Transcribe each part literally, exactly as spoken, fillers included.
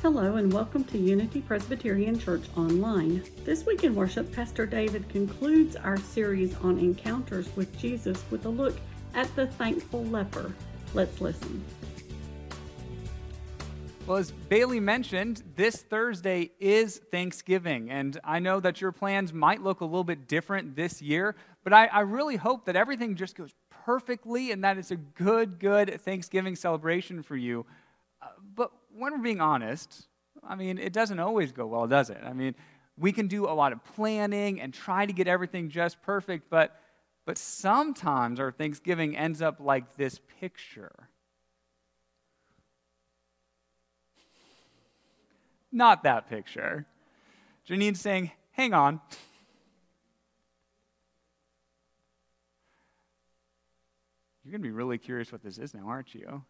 Hello and welcome to Unity Presbyterian Church Online. This week in worship, Pastor David concludes our series on encounters with Jesus with a look at the thankful leper. Let's listen. Well, as Bailey mentioned, this Thursday is Thanksgiving, and I know that your plans might look a little bit different this year, but I, I really hope that everything just goes perfectly and that it's a good, good Thanksgiving celebration for you. Uh, but when we're being honest, I mean, it doesn't always go well, does it? I mean, we can do a lot of planning and try to get everything just perfect, but but sometimes our Thanksgiving ends up like this picture. Not that picture. Janine's saying, hang on. You're going to be really curious what this is now, aren't you?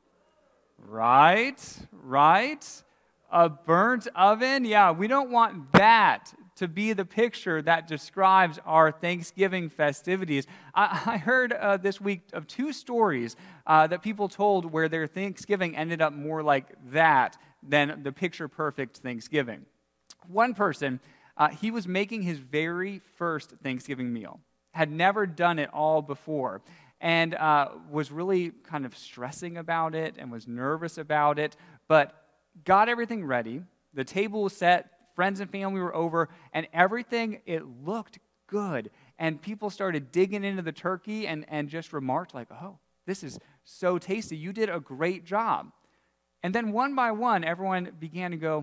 Right, right. A burnt oven. Yeah, we don't want that to be the picture that describes our Thanksgiving festivities. I, I heard uh, this week of two stories uh, that people told where their Thanksgiving ended up more like that than the picture-perfect Thanksgiving. One person, uh, he was making his very first Thanksgiving meal, had never done it all before, and uh, was really kind of stressing about it and was nervous about it, but got everything ready. The table was set, friends and family were over, and everything, it looked good. And people started digging into the turkey and, and just remarked like, oh, this is so tasty. You did a great job. And then one by one, everyone began to go,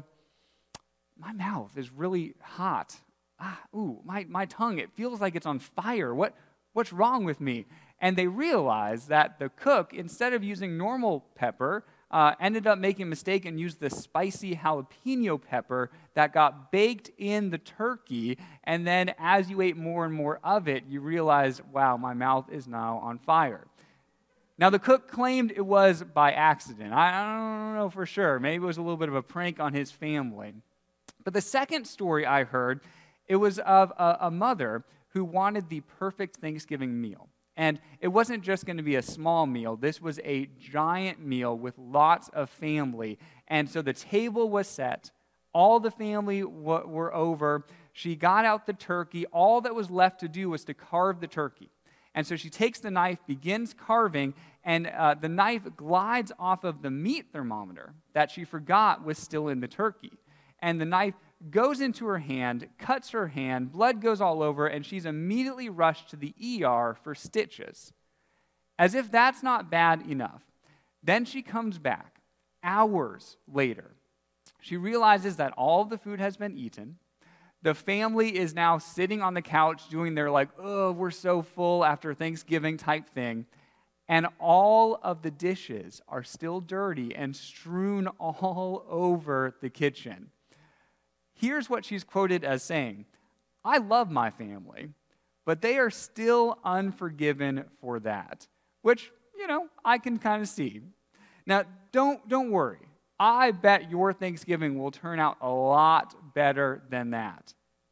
my mouth is really hot. Ah, ooh, my, my tongue, it feels like it's on fire. What, what's wrong with me? And they realized that the cook, instead of using normal pepper, uh, ended up making a mistake and used the spicy jalapeno pepper that got baked in the turkey. And then as you ate more and more of it, you realized, wow, my mouth is now on fire. Now, the cook claimed it was by accident. I don't know for sure. Maybe it was a little bit of a prank on his family. But the second story I heard, it was of a, a mother who wanted the perfect Thanksgiving meal. And it wasn't just going to be a small meal. This was a giant meal with lots of family. And so the table was set. All the family w- were over. She got out the turkey. All that was left to do was to carve the turkey. And so she takes the knife, begins carving, and uh, the knife glides off of the meat thermometer that she forgot was still in the turkey. And the knife goes into her hand, cuts her hand, blood goes all over, and she's immediately rushed to the E R for stitches. As if that's not bad enough. Then she comes back, hours later. She realizes that all of the food has been eaten. The family is now sitting on the couch doing their like, oh, we're so full after Thanksgiving type thing. And all of the dishes are still dirty and strewn all over the kitchen. Here's what she's quoted as saying, I love my family, but they are still unforgiven for that. Which, you know, I can kind of see. Now, don't, don't worry. I bet your Thanksgiving will turn out a lot better than that.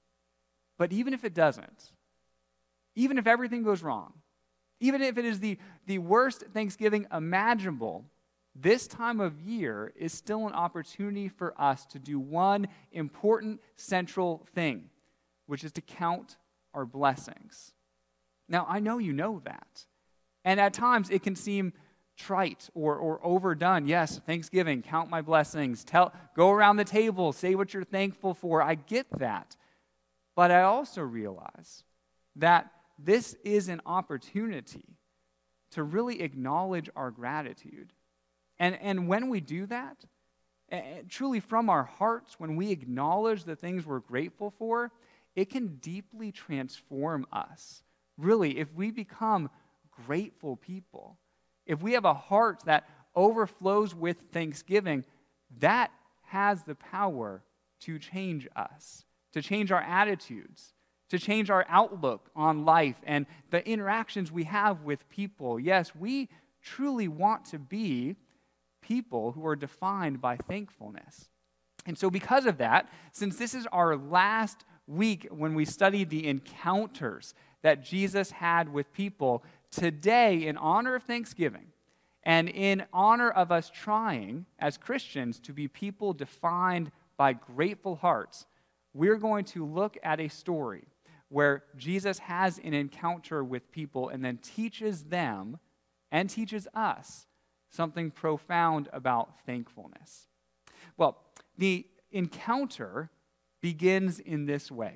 But even if it doesn't, even if everything goes wrong, even if it is the, the worst Thanksgiving imaginable, this time of year is still an opportunity for us to do one important central thing, which is to count our blessings. Now, I know you know that. And at times it can seem trite or, or overdone. Yes, Thanksgiving, count my blessings. Tell, go around the table, say what you're thankful for. I get that. But I also realize that this is an opportunity to really acknowledge our gratitude. And, and when we do that, uh, truly from our hearts, when we acknowledge the things we're grateful for, it can deeply transform us. Really, if we become grateful people, if we have a heart that overflows with thanksgiving, that has the power to change us, to change our attitudes, to change our outlook on life and the interactions we have with people. Yes, we truly want to be people who are defined by thankfulness. And so because of that, since this is our last week when we studied the encounters that Jesus had with people, today, in honor of Thanksgiving, And in honor of us trying, as Christians, to be people defined by grateful hearts, we're going to look at a story where Jesus has an encounter with people and then teaches them and teaches us something profound about thankfulness. Well, the encounter begins in this way.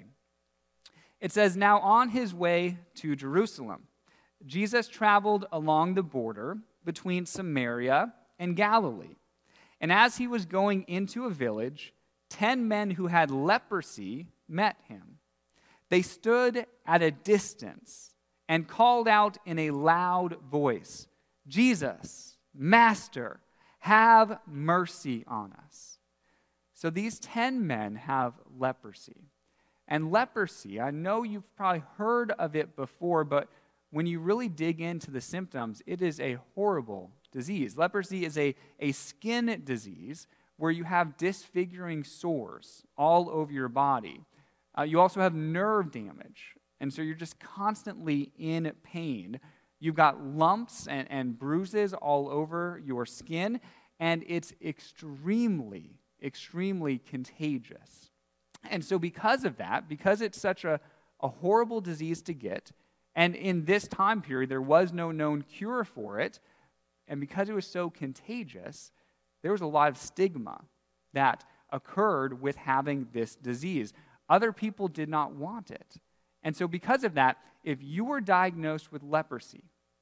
It says, "Now on his way to Jerusalem, Jesus traveled along the border between Samaria and Galilee. And as he was going into a village, ten men who had leprosy met him. They stood at a distance and called out in a loud voice, 'Jesus, Master, have mercy on us.'" So these ten men have leprosy. And leprosy, I know you've probably heard of it before, but when you really dig into the symptoms, it is a horrible disease. Leprosy is a, a skin disease where you have disfiguring sores all over your body. Uh, you also have nerve damage, and so you're just constantly in pain. You've got lumps and, and bruises all over your skin, and it's extremely, extremely contagious. And so because of that, because it's such a, a horrible disease to get, and in this time period there was no known cure for it, and because it was so contagious, there was a lot of stigma that occurred with having this disease. Other people did not want it. And so because of that, if you were diagnosed with leprosy,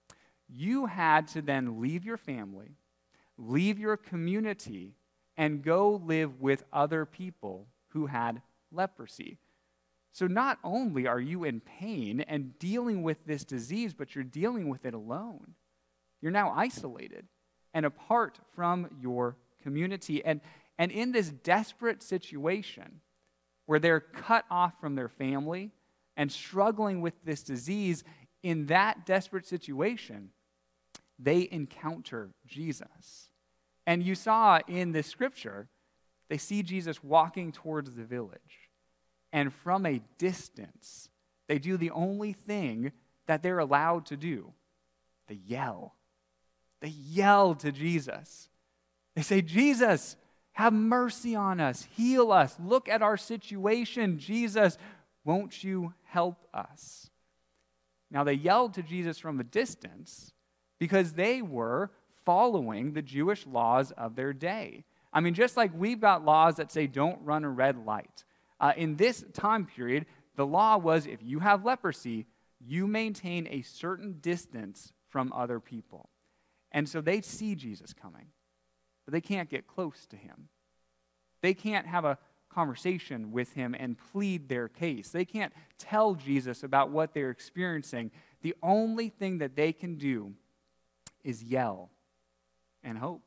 you had to then leave your family, leave your community, and go live with other people who had leprosy. So not only are you in pain and dealing with this disease, but you're dealing with it alone. You're now isolated and apart from your community. And, and in this desperate situation where they're cut off from their family and struggling with this disease, in that desperate situation, they encounter Jesus. And you saw in the scripture, they see Jesus walking towards the village. And from a distance, they do the only thing that they're allowed to do. They yell. They yell to Jesus. They say, "Jesus, have mercy on us. Heal us. Look at our situation. Jesus, won't you help us?" Now, they yelled to Jesus from a distance because they were following the Jewish laws of their day. I mean, just like we've got laws that say don't run a red light. Uh, in this time period, the law was if you have leprosy, you maintain a certain distance from other people. And so they see Jesus coming, but they can't get close to him. They can't have a conversation with him and plead their case. They can't tell Jesus about what they're experiencing. The only thing that they can do is yell and hope.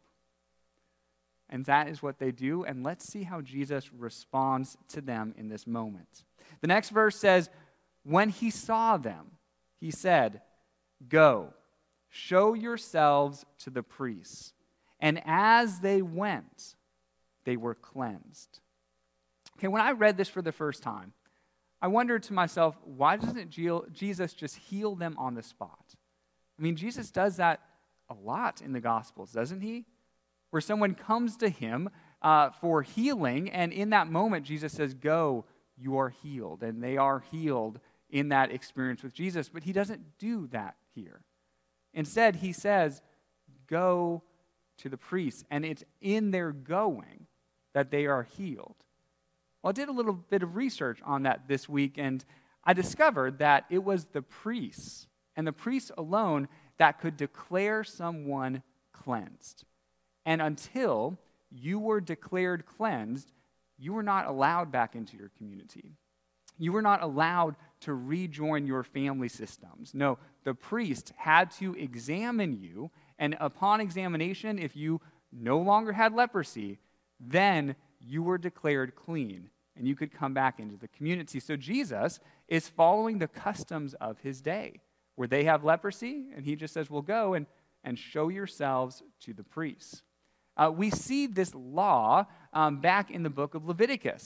And that is what they do, and let's see how Jesus responds to them in this moment. The next verse says, "When he saw them, he said, 'Go, show yourselves to the priests.' And as they went, they were cleansed." Okay, when I read this for the first time, I wondered to myself, why doesn't Jesus just heal them on the spot? I mean, Jesus does that a lot in the Gospels, doesn't he? Where someone comes to him uh, for healing, and in that moment, Jesus says, "Go, you are healed." And they are healed in that experience with Jesus. But he doesn't do that here. Instead, he says, "Go to the priests." And it's in their going that they are healed. Well, I did a little bit of research on that this week, and I discovered that it was the priests, and the priests alone, that could declare someone cleansed. And until you were declared cleansed, you were not allowed back into your community. You were not allowed to rejoin your family systems. No, the priest had to examine you, and upon examination, if you no longer had leprosy, then you were declared clean, and you could come back into the community. So Jesus is following the customs of his day, where they have leprosy, and he just says, "Well, go and, and show yourselves to the priests." Uh, we see this law um, back in the book of Leviticus.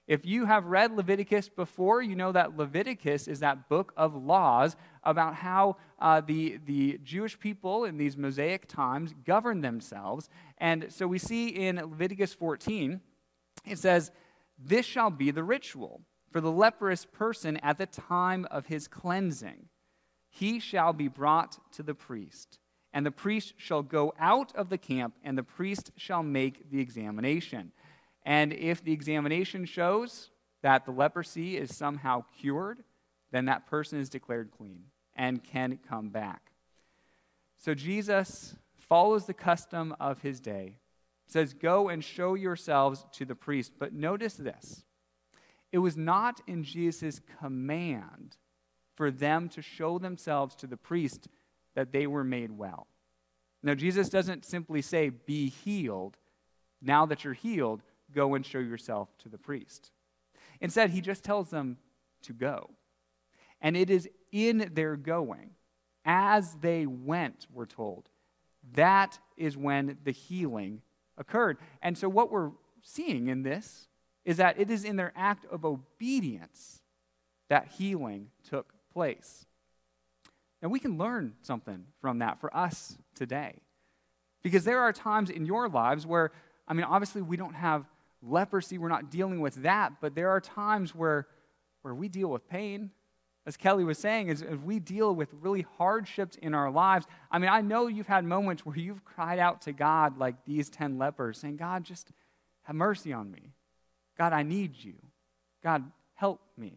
If you have read Leviticus before, you know that Leviticus is that book of laws about how uh, the, the Jewish people in these Mosaic times govern themselves. And so we see in Leviticus fourteen, it says, "This shall be the ritual for the leprous person at the time of his cleansing. He shall be brought to the priest, and the priest shall go out of the camp, and the priest shall make the examination. And if the examination shows that the leprosy is somehow cured, then that person is declared clean and can come back." So Jesus follows the custom of his day, says, "Go and show yourselves to the priest." But notice this. It was not in Jesus' command for them to show themselves to the priest that they were made well. Now, Jesus doesn't simply say, "Be healed. Now that you're healed, go and show yourself to the priest." Instead, he just tells them to go. And it is in their going, as they went, we're told, that is when the healing occurred. And so what we're seeing in this is that it is in their act of obedience that healing took place. And we can learn something from that for us today. Because there are times in your lives where, I mean, obviously we don't have leprosy, we're not dealing with that, but there are times where, where we deal with pain. As Kelly was saying, as, as we deal with really hardships in our lives. I mean, I know you've had moments where you've cried out to God like these ten lepers, saying, "God, just have mercy on me. God, I need you. God, help me."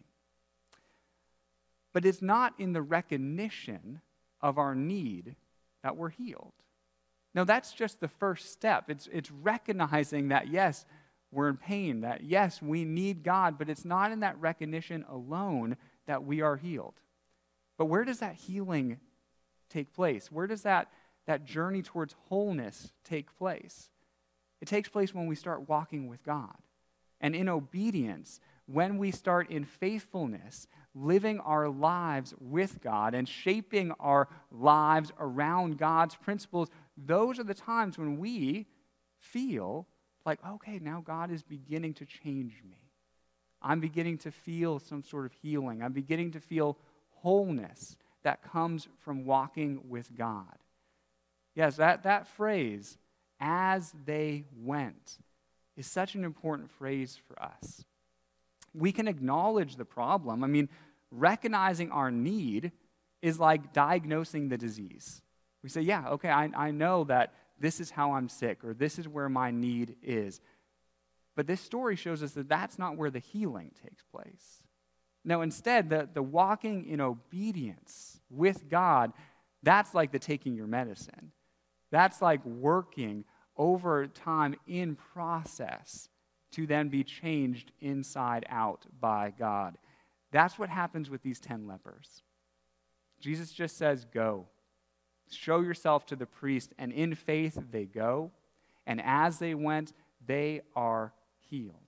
But it's not in the recognition of our need that we're healed. No, that's just the first step. It's, it's recognizing that, yes, we're in pain, that, yes, we need God, but it's not in that recognition alone that we are healed. But where does that healing take place? Where does that, that journey towards wholeness take place? It takes place when we start walking with God. And in obedience, when we start in faithfulness, living our lives with God and shaping our lives around God's principles, those are the times when we feel like, okay, now God is beginning to change me. I'm beginning to feel some sort of healing. I'm beginning to feel wholeness that comes from walking with God. Yes, that, that phrase, "as they went," is such an important phrase for us. We can acknowledge the problem. I mean, recognizing our need is like diagnosing the disease. We say, yeah, okay, I, I know that this is how I'm sick, or this is where my need is. But this story shows us that that's not where the healing takes place. No, instead, the, the walking in obedience with God, that's like the taking your medicine. That's like working over time in process to then be changed inside out by God. That's what happens with these ten lepers. Jesus just says, "Go. Show yourself to the priest," and in faith they go. And as they went, they are healed.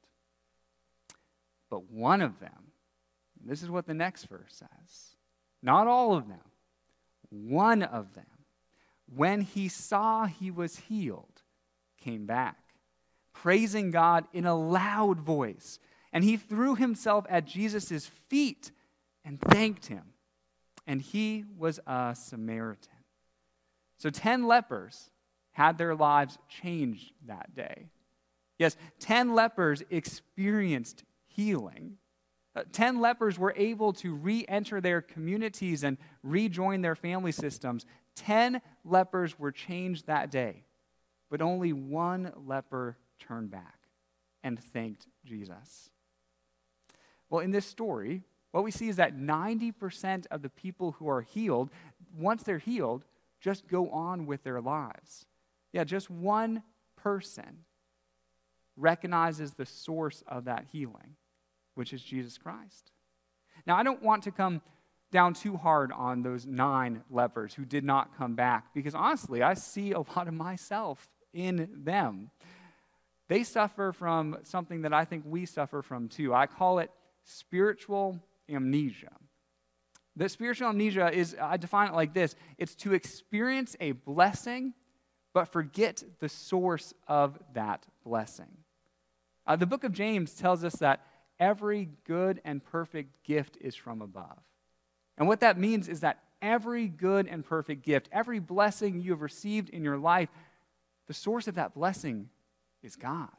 But one of them, this is what the next verse says, not all of them, one of them, when he saw he was healed, came back, praising God in a loud voice. And he threw himself at Jesus' feet and thanked him. And he was a Samaritan. So ten lepers had their lives changed that day. Yes, ten lepers experienced healing. Uh, ten lepers were able to re-enter their communities and rejoin their family systems. Ten lepers were changed that day. But only one leper turned back and thanked Jesus. Well, in this story, what we see is that ninety percent of the people who are healed, once they're healed, just go on with their lives. Yeah, just one person recognizes the source of that healing, which is Jesus Christ. Now, I don't want to come down too hard on those nine lepers who did not come back, because honestly, I see a lot of myself in them. They suffer from something that I think we suffer from too. I call it spiritual amnesia. The spiritual amnesia is, I define it like this: it's to experience a blessing, but forget the source of that blessing. Uh, the book of James tells us that every good and perfect gift is from above. And what that means is that every good and perfect gift, every blessing you have received in your life, the source of that blessing is God.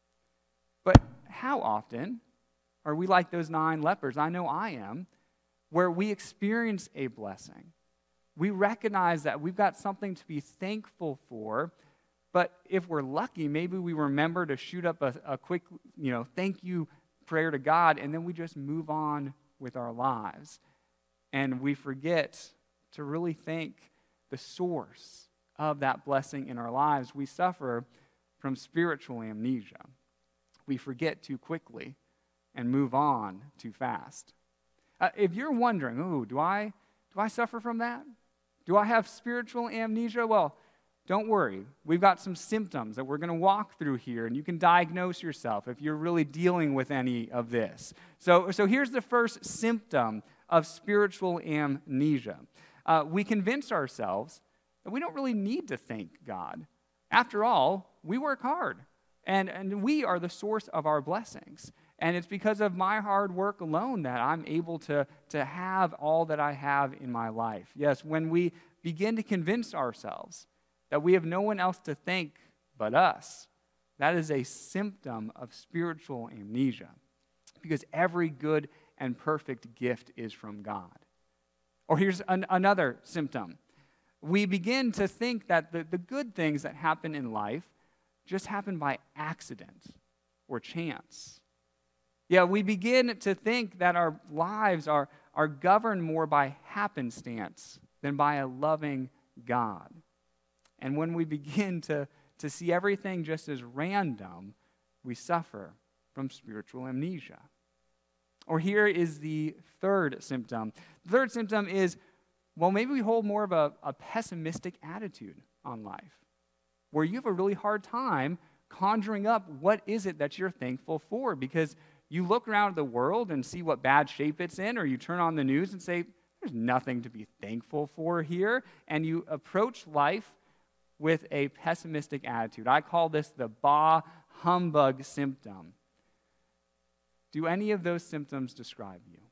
But how often are we like those nine lepers? I know I am, where we experience a blessing. We recognize that we've got something to be thankful for, but if we're lucky, maybe we remember to shoot up a, a quick, you know, thank you prayer to God, and then we just move on with our lives. And we forget to really thank the source of that blessing in our lives. We suffer from spiritual amnesia. We forget too quickly and move on too fast. Uh, if you're wondering, oh, do I, do I suffer from that? Do I have spiritual amnesia? Well, don't worry. We've got some symptoms that we're going to walk through here, and you can diagnose yourself if you're really dealing with any of this. So, so here's the first symptom of spiritual amnesia. Uh, we convince ourselves that we don't really need to thank God. After all, we work hard, and, and we are the source of our blessings. And it's because of my hard work alone that I'm able to, to have all that I have in my life. Yes, when we begin to convince ourselves that we have no one else to thank but us, that is a symptom of spiritual amnesia, because every good and perfect gift is from God. Or here's an, another symptom. We begin to think that the, the good things that happen in life just happen by accident or chance. Yeah, we begin to think that our lives are, are governed more by happenstance than by a loving God. And when we begin to, to see everything just as random, we suffer from spiritual amnesia. Or here is the third symptom. The third symptom is, well, maybe we hold more of a, a pessimistic attitude on life, where you have a really hard time conjuring up what is it that you're thankful for, because you look around the world and see what bad shape it's in, or you turn on the news and say, there's nothing to be thankful for here, and you approach life with a pessimistic attitude. I call this the bah humbug symptom. Do any of those symptoms describe you?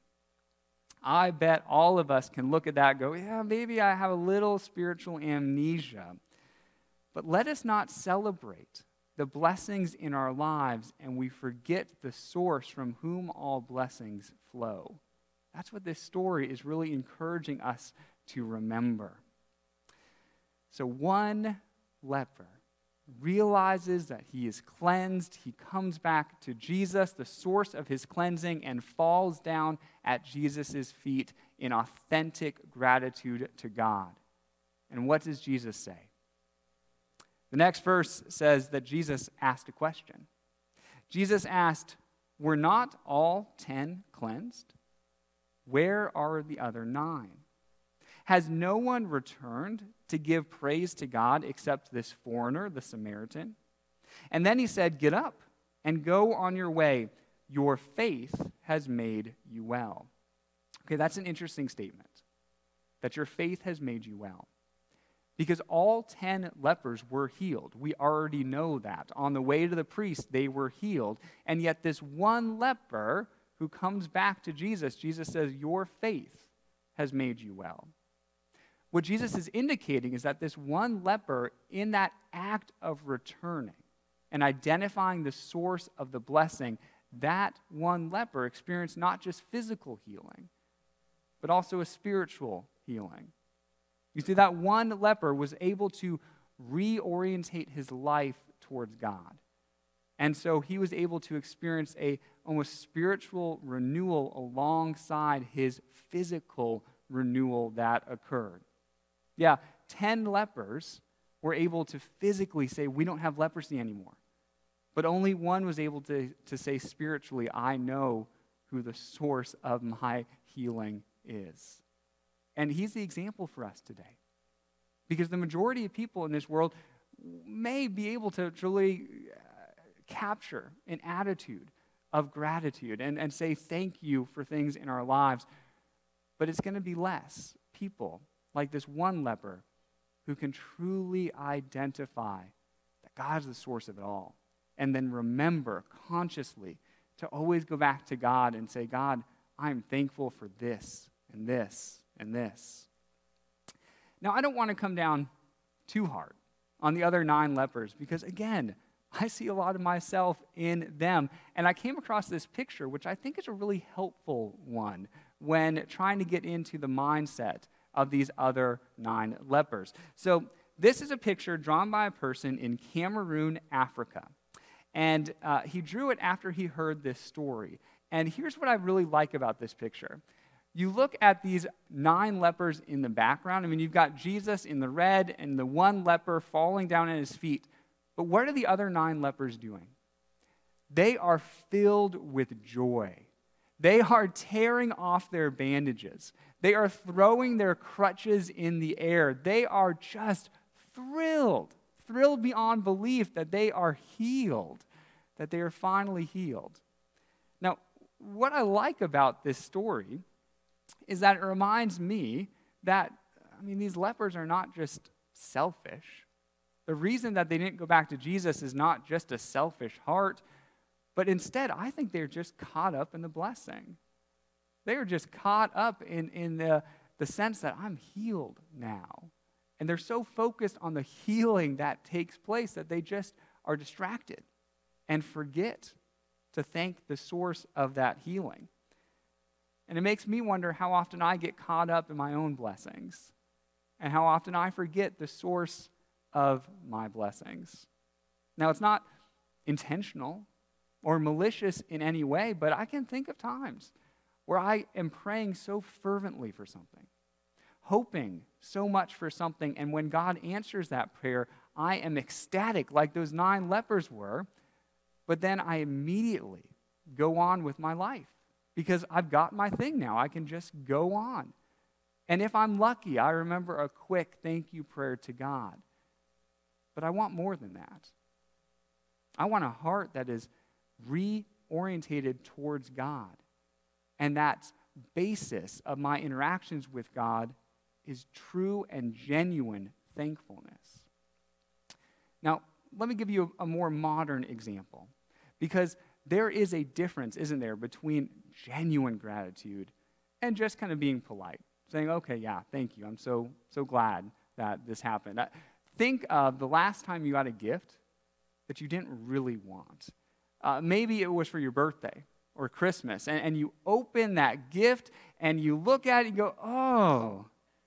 I bet all of us can look at that and go, yeah, maybe I have a little spiritual amnesia. But let us not celebrate the blessings in our lives and we forget the source from whom all blessings flow. That's what this story is really encouraging us to remember. So one leper realizes that he is cleansed. He comes back to Jesus, the source of his cleansing, and falls down at Jesus' feet in authentic gratitude to God. And what does Jesus say? The next verse says that Jesus asked a question. Jesus asked, "Were not all ten cleansed? Where are the other nine? Has no one returned to give praise to God except this foreigner, the Samaritan?" And then he said, "Get up and go on your way. Your faith has made you well." Okay, that's an interesting statement, that your faith has made you well. Because all ten lepers were healed. We already know that. On the way to the priest, they were healed. And yet this one leper who comes back to Jesus, Jesus says, "Your faith has made you well." What Jesus is indicating is that this one leper, in that act of returning and identifying the source of the blessing, that one leper experienced not just physical healing, but also a spiritual healing. You see, that one leper was able to reorientate his life towards God. And so he was able to experience a almost spiritual renewal alongside his physical renewal that occurred. Yeah, ten lepers were able to physically say, we don't have leprosy anymore. But only one was able to, to say spiritually, I know who the source of my healing is. And he's the example for us today. Because the majority of people in this world may be able to truly capture an attitude of gratitude and, and say thank you for things in our lives. But it's going to be less people like this one leper who can truly identify that God is the source of it all, and then remember consciously to always go back to God and say, God, I'm thankful for this and this and this. Now, I don't want to come down too hard on the other nine lepers because, again, I see a lot of myself in them. And I came across this picture, which I think is a really helpful one when trying to get into the mindset of these other nine lepers. So this is a picture drawn by a person in Cameroon, Africa. And uh, he drew it after he heard this story. And here's what I really like about this picture. You look at these nine lepers in the background. I mean, you've got Jesus in the red and the one leper falling down at his feet. But what are the other nine lepers doing? They are filled with joy. They are tearing off their bandages. They are throwing their crutches in the air. They are just thrilled, thrilled beyond belief that they are healed, that they are finally healed. Now, what I like about this story is that it reminds me that, I mean, these lepers are not just selfish. The reason that they didn't go back to Jesus is not just a selfish heart, but instead, I think they're just caught up in the blessing. They are just caught up in, in the, the sense that I'm healed now. And they're so focused on the healing that takes place that they just are distracted and forget to thank the source of that healing. And it makes me wonder how often I get caught up in my own blessings and how often I forget the source of my blessings. Now, it's not intentional or malicious in any way, but I can think of times where I am praying so fervently for something, hoping so much for something, and when God answers that prayer, I am ecstatic like those nine lepers were, but then I immediately go on with my life because I've got my thing now. I can just go on. And if I'm lucky, I remember a quick thank you prayer to God. But I want more than that. I want a heart that is reorientated towards God. And that basis of my interactions with God is true and genuine thankfulness. Now, let me give you a, a more modern example. Because there is a difference, isn't there, between genuine gratitude and just kind of being polite. Saying, okay, yeah, thank you. I'm so, so glad that this happened. I, think of the last time you got a gift that you didn't really want. Uh, maybe it was for your birthday or Christmas, and, and you open that gift, and you look at it and go, oh,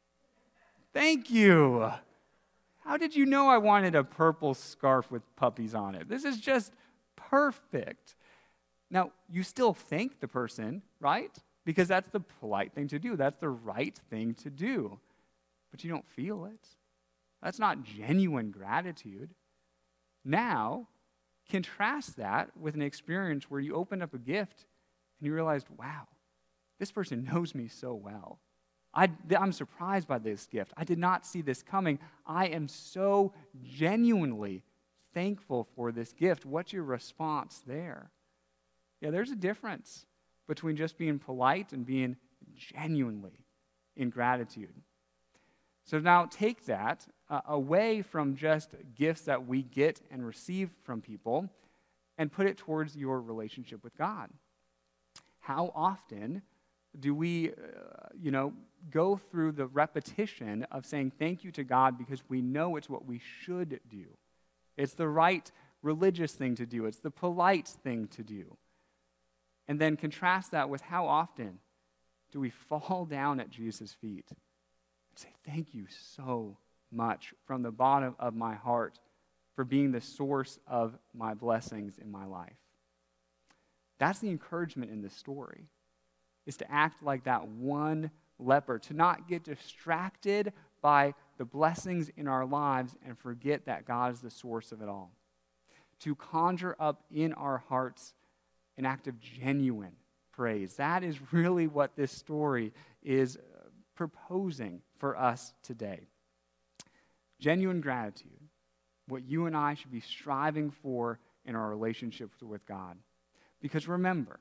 thank you. How did you know I wanted a purple scarf with puppies on it? This is just perfect. Now, you still thank the person, right? Because that's the polite thing to do. That's the right thing to do. But you don't feel it. That's not genuine gratitude. Now, contrast that with an experience where you opened up a gift and you realized, wow, this person knows me so well. I, I'm surprised by this gift. I did not see this coming. I am so genuinely thankful for this gift. What's your response there? Yeah, there's a difference between just being polite and being genuinely in gratitude. So now take that uh, away from just gifts that we get and receive from people and put it towards your relationship with God. How often do we, uh, you know, go through the repetition of saying thank you to God because we know it's what we should do? It's the right religious thing to do. It's the polite thing to do. And then contrast that with how often do we fall down at Jesus' feet and say, thank you so much from the bottom of my heart for being the source of my blessings in my life. That's the encouragement in this story, is to act like that one leper, to not get distracted by the blessings in our lives and forget that God is the source of it all. To conjure up in our hearts an act of genuine praise. That is really what this story is proposing for us today. Genuine gratitude, what you and I should be striving for in our relationship with God. Because remember,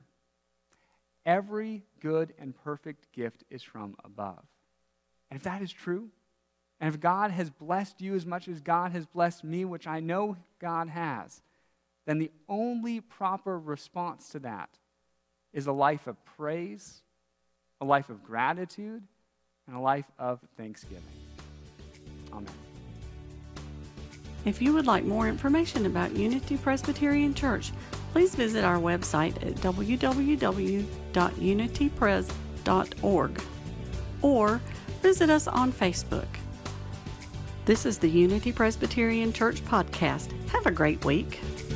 every good and perfect gift is from above. And if that is true, and if God has blessed you as much as God has blessed me, which I know God has, then the only proper response to that is a life of praise, a life of gratitude, and a life of thanksgiving. Amen. If you would like more information about Unity Presbyterian Church, please visit our website at w w w dot unity pres dot org or visit us on Facebook. This is the Unity Presbyterian Church podcast. Have a great week.